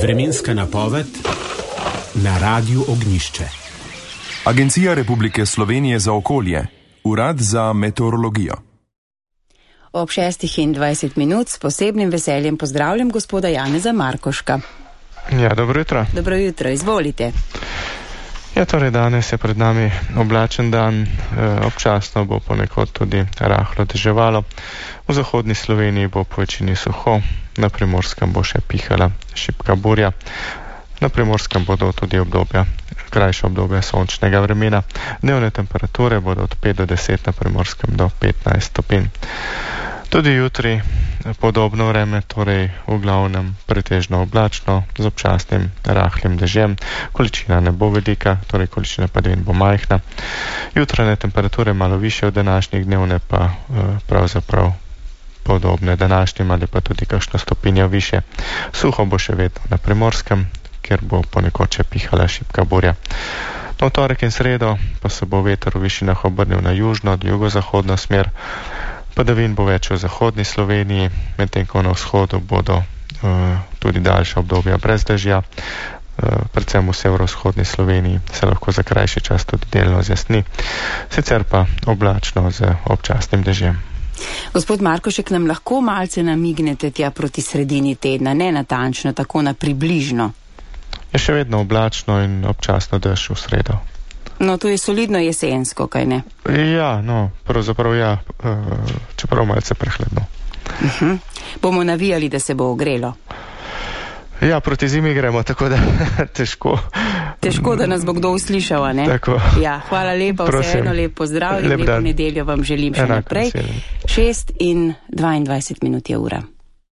Vremenska napoved na Radiu Ognjišče. Agencija Republike Slovenije za okolje, Urad za meteorologijo. Ob 6:20 s posebnim veseljem pozdravljam gospoda Janeza Markoška. Ja, dobro jutro. Dobro jutro, izvolite. Ja, torej danes je pred nami oblačen dan, občasno bo ponekod tudi rahlo deževalo. V zahodni Sloveniji bo po večini suho, na Primorskem bo še pihala šibka burja. Na Primorskem bodo tudi krajša obdobja sončnega vremena. Dnevne temperature bodo od 5 do 10, na Primorskem do 15 stopinj. Tudi jutri podobno vreme, torej v glavnem pretežno oblačno z občasnim rahlim dežjem. Količina ne bo velika, torej količina padavin bo majhna. Jutranje temperature malo više od današnjih, dnevne pa pravzaprav podobne današnjim ali pa tudi kakšno stopinjo više. Suho bo še vedno na Primorskem, kjer bo ponekod še pihala šibka burja. V torek in sredo pa se bo veter v višinah obrnil na južno, od jugozahodno smer. Padavin bo več v zahodni Sloveniji, medtem ko na vzhodu bodo tudi daljša obdobja brez dežja. Predvsem v severovzhodni Sloveniji se lahko za krajši čas tudi delno zjasni, sicer pa oblačno z občasnim dežjem. Gospod Markošek, nam lahko malce namignete tja proti sredini tedna, ne natančno, tako na približno? Je še vedno oblačno in občasno dež v sredo. No, to je solidno jesensko, kaj ne? Ja, no, pravzaprav ja, čeprav malce prehladno. Bomo navijali, da se bo ogrelo? Ja, proti zimi gremo, tako da težko. Težko, da nas bo kdo uslišal, a ne? Tako. Ja, hvala lepa, vseeno lep pozdrav in lepo nedeljo vam želim še naprej. 6:22 je ura.